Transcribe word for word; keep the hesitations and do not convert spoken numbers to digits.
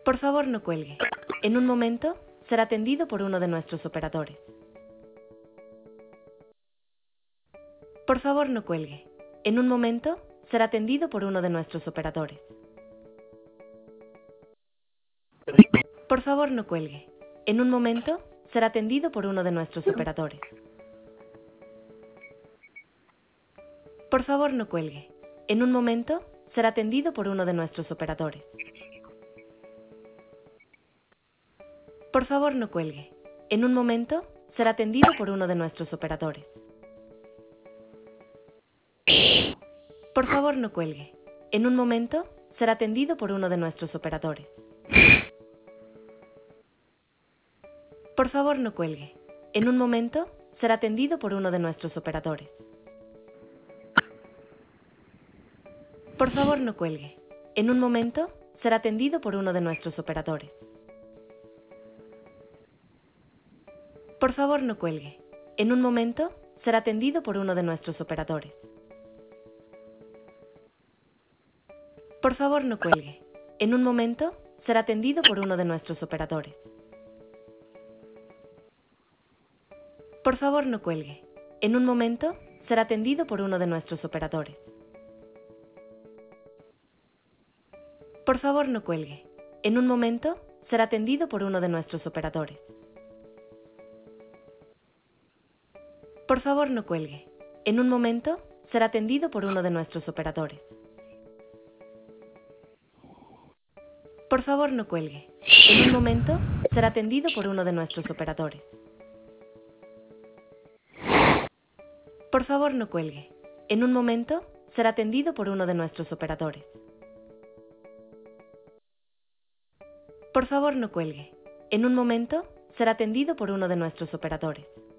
Por favor, no cuelgue. En un momento, será atendido por uno de nuestros operadores. Por favor, no cuelgue. En un momento, será atendido por uno de nuestros operadores. Por favor, no cuelgue. En un momento, será atendido por uno de nuestros operadores. Por favor, no cuelgue. En un momento, será atendido por uno de nuestros operadores. Por favor, no cuelgue. En un momento, será atendido por uno de nuestros operadores. Por favor, no cuelgue. En un momento, será atendido por uno de nuestros operadores. Por favor, no cuelgue. En un momento, será atendido por uno de nuestros operadores. Por favor, no cuelgue. En un momento, será atendido por uno de nuestros operadores. Por favor, no cuelgue. En un momento, será atendido por uno de nuestros operadores. Por favor, no cuelgue. En un momento, será atendido por uno de nuestros operadores. Por favor, no cuelgue. En un momento, será atendido por uno de nuestros operadores. Por favor, no cuelgue. En un momento, será atendido por uno de nuestros operadores. Por favor, no cuelgue. En un momento, será atendido por uno de nuestros operadores. Por favor, no cuelgue. En un momento, será atendido por uno de nuestros operadores. Por favor, no cuelgue. En un momento, será atendido por uno de nuestros operadores. Por favor, no cuelgue. En un momento, será atendido por uno de nuestros operadores.